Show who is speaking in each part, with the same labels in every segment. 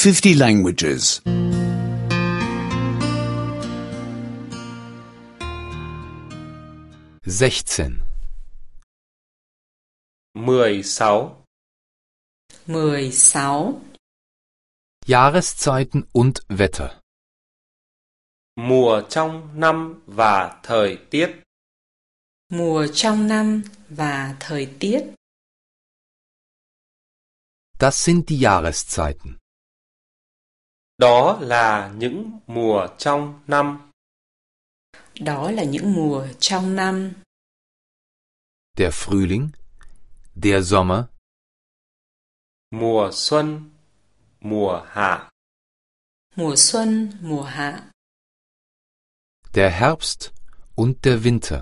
Speaker 1: 50 languages.
Speaker 2: 16.
Speaker 3: 16.
Speaker 4: 16.
Speaker 2: Jahreszeiten und Wetter.
Speaker 3: Mùa trong năm và thời tiết.
Speaker 4: Mùa trong năm và thời tiết.
Speaker 2: Das sind die Jahreszeiten.
Speaker 3: Đó là những mùa trong năm.
Speaker 4: Đó là những mùa trong năm.
Speaker 2: Der Frühling, der Sommer,
Speaker 3: Mùa xuân, mùa hạ.
Speaker 4: Mùa xuân, mùa hạ.
Speaker 2: der Herbst und der Winter.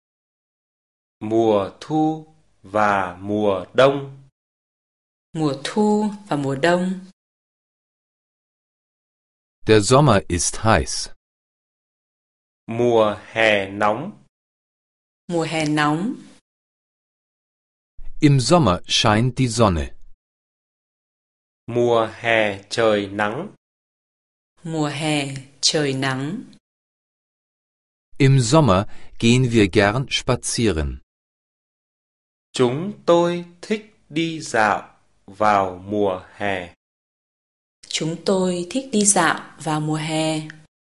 Speaker 3: Mùa thu và mùa đông.
Speaker 4: Mùa thu và mùa đông.
Speaker 2: Der Sommer ist heiß.
Speaker 3: Mùa hè nóng.
Speaker 4: Mùa hè nóng.
Speaker 2: Im Sommer scheint die Sonne.
Speaker 3: Mùa hè trời nắng.
Speaker 4: Mùa hè trời nắng.
Speaker 2: Im Sommer gehen wir gern spazieren.
Speaker 3: Chúng tôi thích đi dạo vào mùa hè.
Speaker 4: Chúng tôi thích đi dạo vào mùa hè.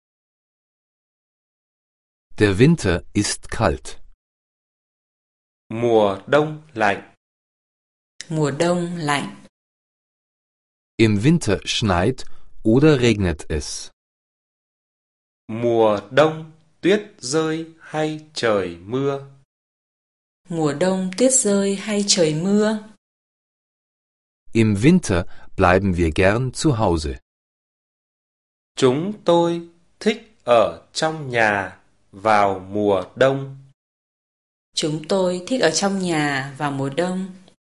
Speaker 2: Der Winter ist kalt.
Speaker 3: Mùa đông lạnh.
Speaker 4: Mùa đông lạnh.
Speaker 2: Im Winter schneit oder regnet es.
Speaker 3: Mùa đông tuyết rơi hay trời mưa.
Speaker 4: Mùa đông tuyết rơi hay trời mưa.
Speaker 2: Im Winter bleiben wir gern zu Hause.
Speaker 3: Chúng tôi thích ở trong nhà vào mùa đông.
Speaker 4: Chúng tôi thích ở trong nhà vào mùa đông.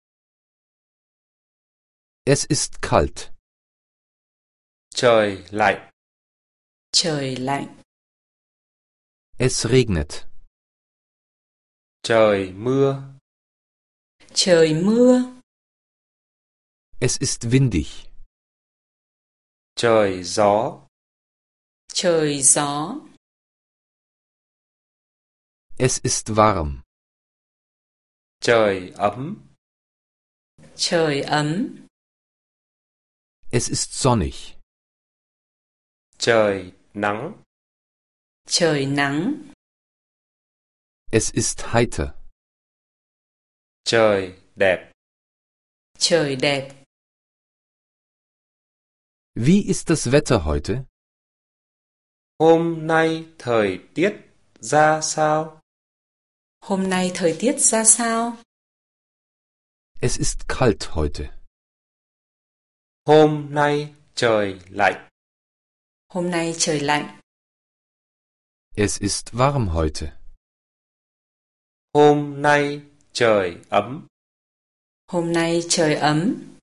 Speaker 2: Es ist kalt.
Speaker 3: Trời lạnh.
Speaker 4: Trời lạnh.
Speaker 2: Es regnet.
Speaker 3: Trời mưa.
Speaker 4: Trời mưa.
Speaker 2: Es ist windig.
Speaker 3: Trời gió.
Speaker 4: Trời gió.
Speaker 2: Es ist warm.
Speaker 3: Trời ấm.
Speaker 4: Trời ấm.
Speaker 2: Es ist sonnig.
Speaker 3: Trời nắng.
Speaker 4: Trời nắng.
Speaker 2: Es ist heiter.
Speaker 3: Trời đẹp.
Speaker 4: Trời đẹp.
Speaker 2: Wie ist das Wetter heute?
Speaker 3: Hôm nay thời tiết ra sao?
Speaker 4: Hôm nay thời tiết ra sao?
Speaker 2: Es ist kalt heute.
Speaker 3: Hôm nay trời lạnh.
Speaker 4: Hôm nay trời lạnh.
Speaker 2: Es ist warm heute.
Speaker 3: Hôm nay trời ấm.
Speaker 4: Hôm nay trời ấm.